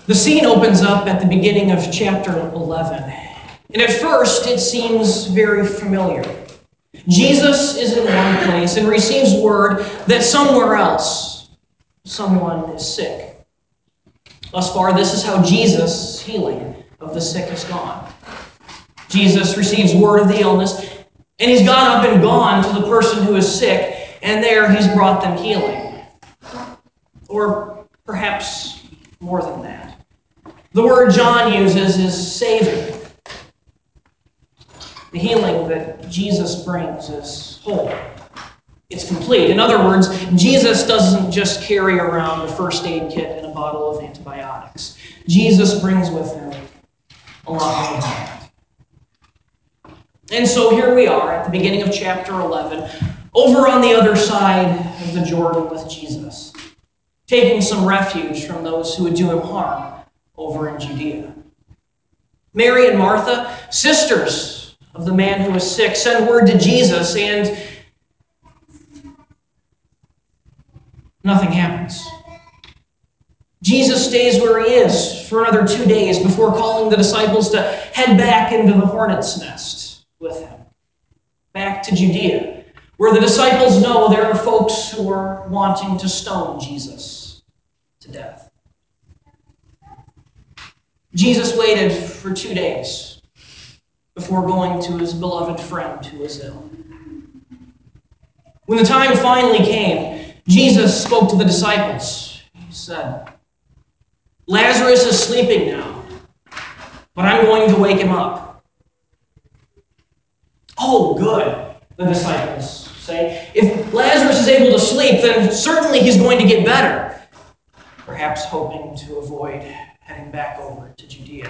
The scene opens up at the beginning of chapter 11. And at first, it seems very familiar. Jesus is in one place and receives word that somewhere else, someone is sick. Thus far, this is how Jesus' healing of the sick has gone. Jesus receives word of the illness, and he's gone up and gone to the person who is sick, and there he's brought them healing. Or perhaps more than that. The word John uses is saving. The healing that Jesus brings is whole. It's complete. In other words, Jesus doesn't just carry around a first aid kit and a bottle of antibiotics. Jesus brings with him a lot more than that. And so here we are at the beginning of chapter 11, over on the other side of the Jordan with Jesus, taking some refuge from those who would do him harm over in Judea. Mary and Martha, sisters of the man who was sick, send word to Jesus, and nothing happens. Jesus stays where he is for another 2 days before calling the disciples to head back into the hornet's nest with him, back to Judea, where the disciples know there are folks who are wanting to stone Jesus to death. Jesus waited for 2 days before going to his beloved friend who was ill. When the time finally came, Jesus spoke to the disciples. He said, "Lazarus is sleeping now, but I'm going to wake him up." "Oh, good," the disciples say. "If Lazarus is able to sleep, then certainly he's going to get better," perhaps hoping to avoid heading back over to Judea.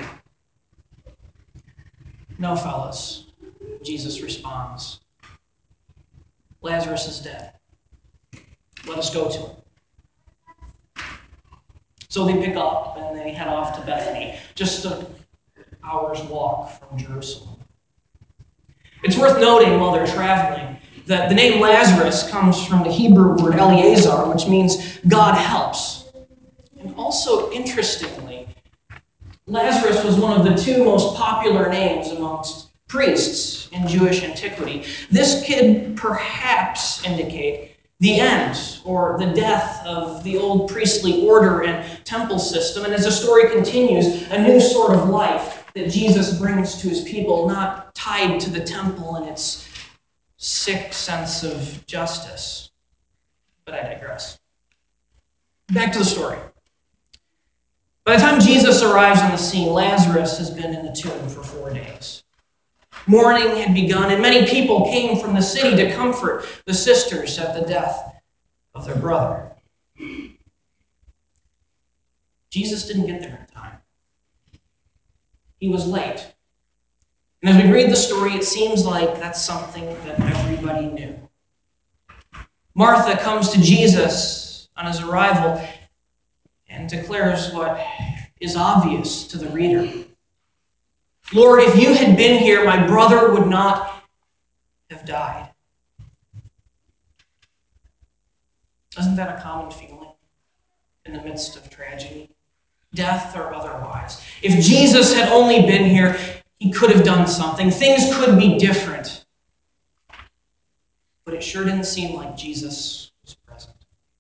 "No, fellas," Jesus responds. "Lazarus is dead. Let us go to him." So they pick up and they head off to Bethany, just an hour's walk from Jerusalem. It's worth noting while they're traveling that the name Lazarus comes from the Hebrew word Eleazar, which means God helps. And also, interestingly, Lazarus was one of the 2 most popular names amongst priests in Jewish antiquity. This could perhaps indicate the end or the death of the old priestly order and temple system. And as the story continues, a new sort of life that Jesus brings to his people, not tied to the temple and its sick sense of justice. But I digress. Back to the story. By the time Jesus arrives on the scene, Lazarus has been in the tomb for 4 days. Mourning had begun, and many people came from the city to comfort the sisters at the death of their brother. Jesus didn't get there in time. He was late. And as we read the story, it seems like that's something that everybody knew. Martha comes to Jesus on his arrival and declares what is obvious to the reader. "Lord, if you had been here, my brother would not have died." Isn't that a common feeling in the midst of tragedy, death or otherwise? If Jesus had only been here, he could have done something. Things could be different. But it sure didn't seem like Jesus was present.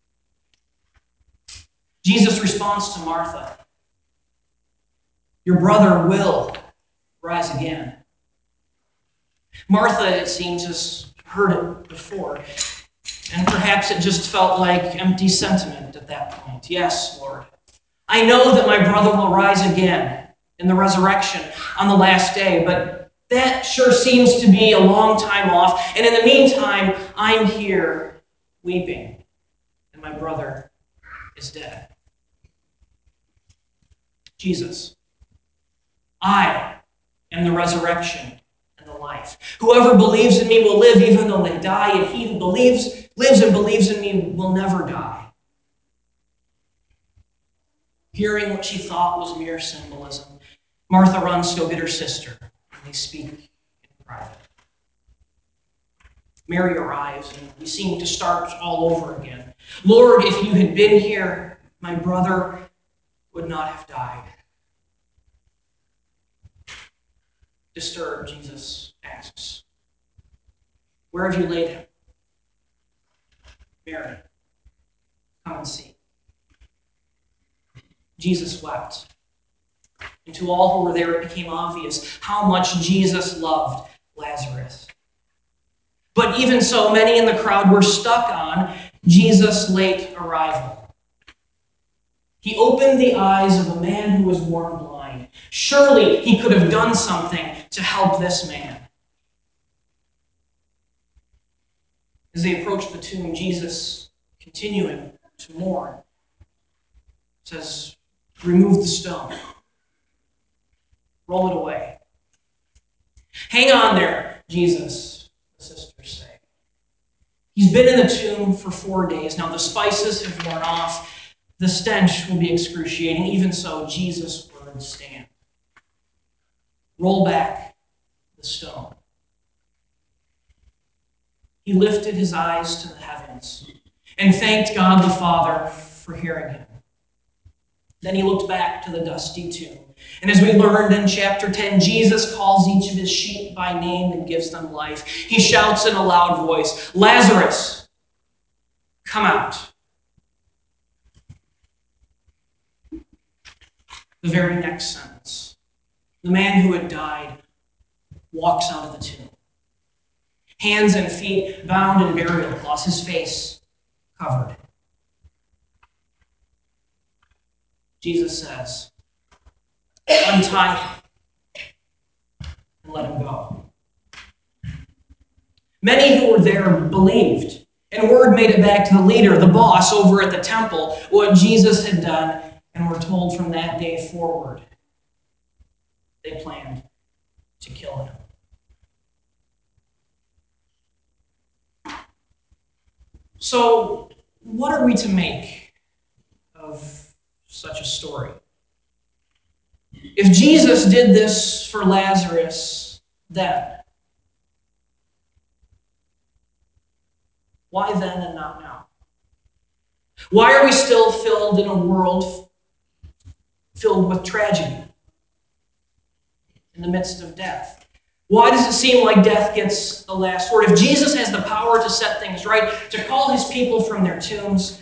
Jesus responds to Martha, "Your brother will rise again." Martha, it seems, has heard it before, and perhaps it just felt like empty sentiment at that point. "Yes, Lord, I know that my brother will rise again in the resurrection on the last day, but that sure seems to be a long time off, and in the meantime, I'm here weeping, and my brother is dead." Jesus, "I am the resurrection and the life. Whoever believes in me will live even though they die, and he who lives and believes in me will never die." Hearing what she thought was mere symbolism, Martha runs to go get her sister, and they speak in private. Mary arrives, and we seem to start all over again. "Lord, if you had been here, my brother would not have died. Disturbed, Jesus asks, "Where have you laid him?" "Mary, come and see." Jesus wept. And to all who were there, it became obvious how much Jesus loved Lazarus. But even so, many in the crowd were stuck on Jesus' late arrival. He opened the eyes of a man who was born blind. Surely he could have done something to help this man. As they approached the tomb, Jesus, continuing to mourn, says, "Remove the stone. Roll it away." "Hang on there, Jesus," the sisters say. "He's been in the tomb for 4 days. Now the spices have worn off. The stench will be excruciating. Even so, Jesus' words stand. Roll back the stone." He lifted his eyes to the heavens and thanked God the Father for hearing him. Then he looked back to the dusty tomb. And as we learned in chapter 10, Jesus calls each of his sheep by name and gives them life. He shouts in a loud voice, "Lazarus, come out." The very next sentence, the man who had died walks out of the tomb. Hands and feet bound in burial cloths, his face covered. Jesus says, "Untie him and let him go." Many who were there believed, and word made it back to the leader, the boss over at the temple, what Jesus had done, and were told from that day forward they planned to kill him. So, what are we to make of such a story? If Jesus did this for Lazarus then, why then and not now? Why are we still filled in a world filled with tragedy in the midst of death? Why does it seem like death gets the last word? If Jesus has the power to set things right, to call his people from their tombs,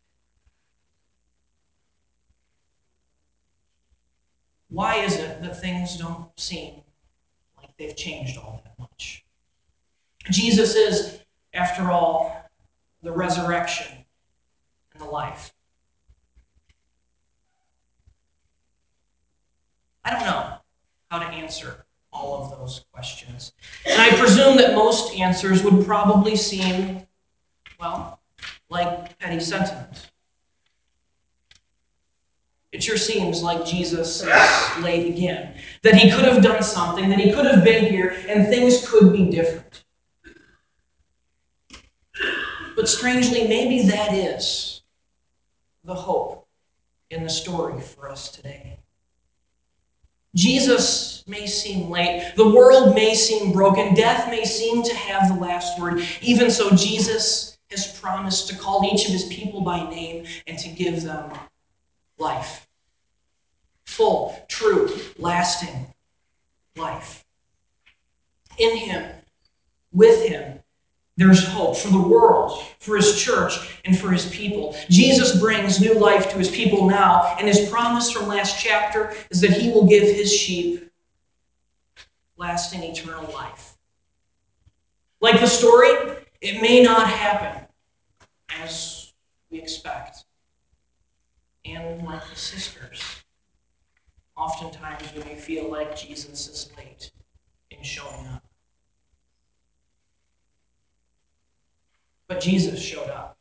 why is it that things don't seem like they've changed all that much? Jesus is, after all, the resurrection and the life. I don't know how to answer all of those questions. And I presume that most answers would probably seem, well, like petty sentiment. It sure seems like Jesus is late again, that he could have done something, that he could have been here, and things could be different. But strangely, maybe that is the hope in the story for us today. Jesus may seem late, the world may seem broken, death may seem to have the last word. Even so, Jesus has promised to call each of his people by name and to give them life. Full, true, lasting life. In him, with him, there's hope for the world, for his church, and for his people. Jesus brings new life to his people now, and his promise from last chapter is that he will give his sheep lasting eternal life. Like the story, it may not happen as we expect. And like the sisters, oftentimes we may feel like Jesus is late in showing up. But Jesus showed up.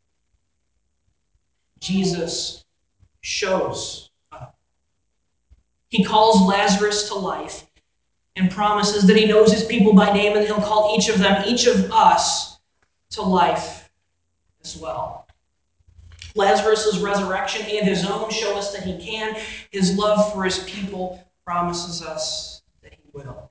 Jesus shows up. He calls Lazarus to life and promises that he knows his people by name and he'll call each of them, each of us, to life as well. Lazarus' resurrection and his own show us that he can. His love for his people promises us that he will.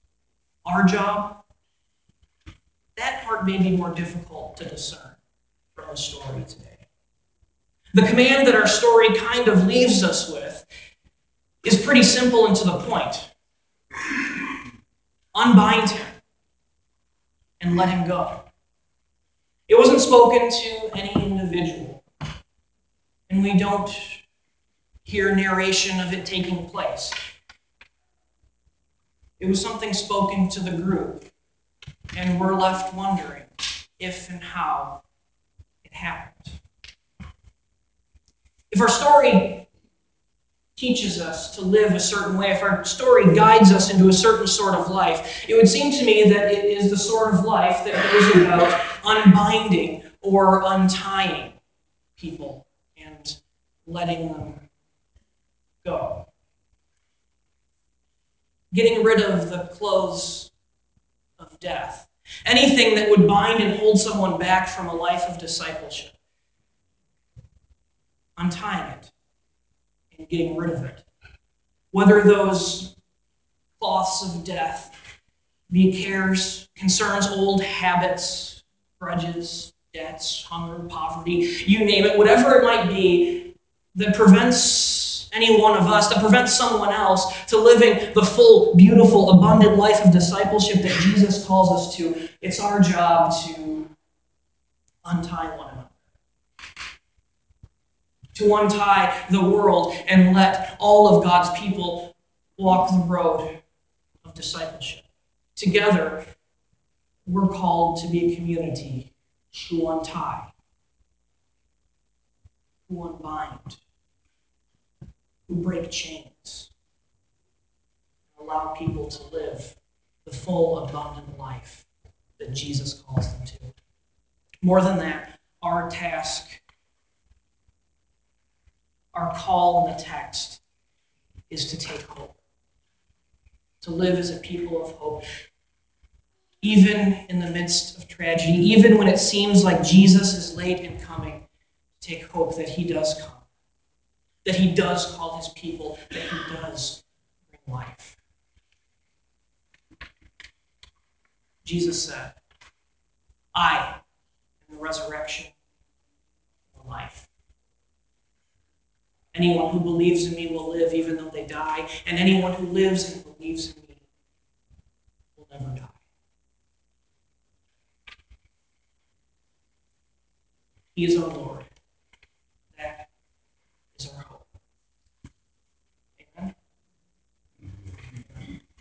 Our job, that part may be more difficult to discern. from the story today. The command that our story kind of leaves us with is pretty simple and to the point. Unbind him and let him go. It wasn't spoken to any individual, and we don't hear narration of it taking place. It was something spoken to the group, and we're left wondering if and how it happened. If our story teaches us to live a certain way, if our story guides us into a certain sort of life, it would seem to me that it is the sort of life that goes about unbinding or untying people and letting them go. Getting rid of the clothes of death. Anything that would bind and hold someone back from a life of discipleship. Untying it and getting rid of it. Whether those cloths of death be cares, concerns, old habits, grudges, debts, hunger, poverty, you name it, whatever it might be that prevents any one of us, that prevents someone else to living the full, beautiful, abundant life of discipleship that Jesus calls us to, it's our job to untie one another. To untie the world and let all of God's people walk the road of discipleship. Together, we're called to be a community who untie, who unbind, who break chains, and allow people to live the full, abundant life that Jesus calls them to. More than that, our task, our call in the text is to take hope, to live as a people of hope, even in the midst of tragedy, even when it seems like Jesus is late in coming, to take hope that he does come, that he does call his people, that he does bring life. Jesus said, I am the resurrection and the life. Anyone who believes in me will live even though they die, and anyone who lives and believes in me will never die. He is our Lord.